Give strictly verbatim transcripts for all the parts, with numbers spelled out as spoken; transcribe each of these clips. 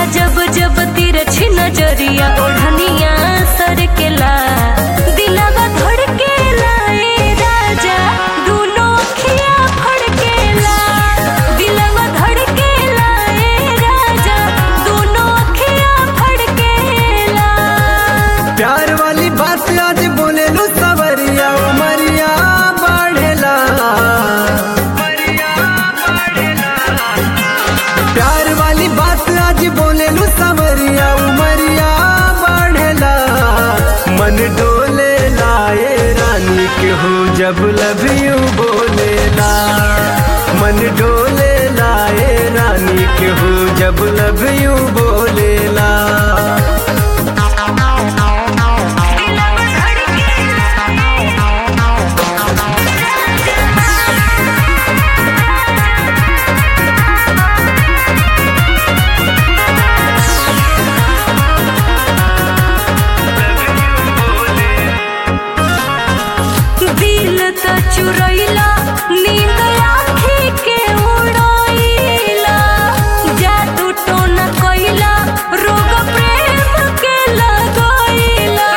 जब जब तिरछी नजरिया ओढ़निया सरकेला दिलवा धड़केला ए राजा दोनों अखियां फड़केला दिलवा धड़केला ए राजा दोनों अखियां फड़केला। प्यार वाली बात आज बोले लो सवरिया उमरिया बढ़ेला प्यार वाली बात आज बोले लो सवरिया उमरिया बढ़ेला मन डोले लाए रानी के हो जब लव यू बोलेला मन डोले लाए रानी के हो जब लव यू बोलेला। दिल त चुरैला नींद आँखी के उड़ैला जादू टोना कैला रोग प्रेम के लगैला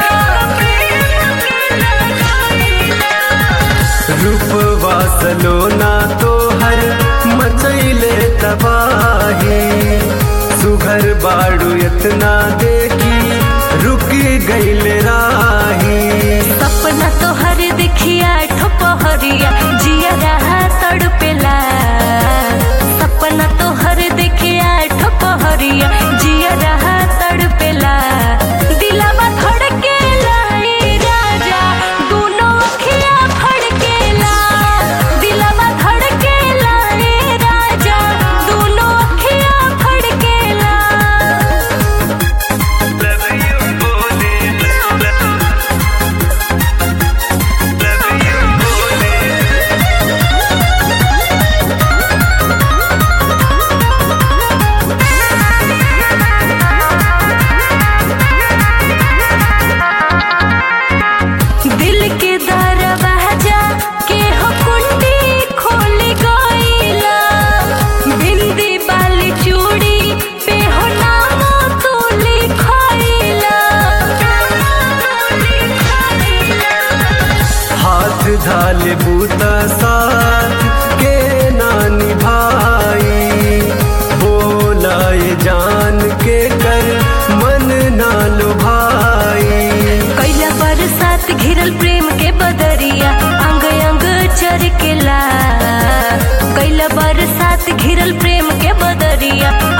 रूपवा सलोना तोहर मचैले तबाही सुघर बाड़ू इतना देखी रुकी गईल राही सपना तोहर देखिया ठोपहरिया जिया रहा तड़पेला सपना तोहर देखिया ठोपहरिया जिया रहा तड़पेला दिलवा धड़केला ए राजा दोनों अखियां फड़केला दिलवा धड़केला ए राजा दोनों अखियां फड़केला। दिल के दरवाजा के हो कुंडी खोल गईला बिंदी बाली चूड़ी पे हो नाम तू लिखैला हाथ धाले बूता साथ के नानी भाई बोलाए जान के कर मन ना लो भाई कैला बरसात घिरल प्रेम के बदरिया अंग अंग चरकेला कैला बरसात घिरल प्रेम के बदरिया